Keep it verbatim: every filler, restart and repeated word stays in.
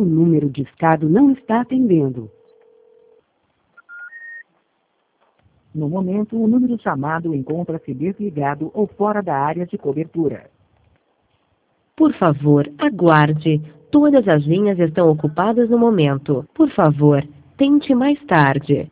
O número discado não está atendendo. No momento, o número chamado encontra-se desligado ou fora da área de cobertura. Por favor, aguarde. Todas as linhas estão ocupadas no momento. Por favor, tente mais tarde.